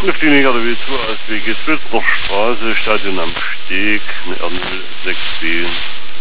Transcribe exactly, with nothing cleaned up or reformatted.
Klinik der W zwei S W G Zwölfter Straße, Stadion am Steg, eine R null sechs B.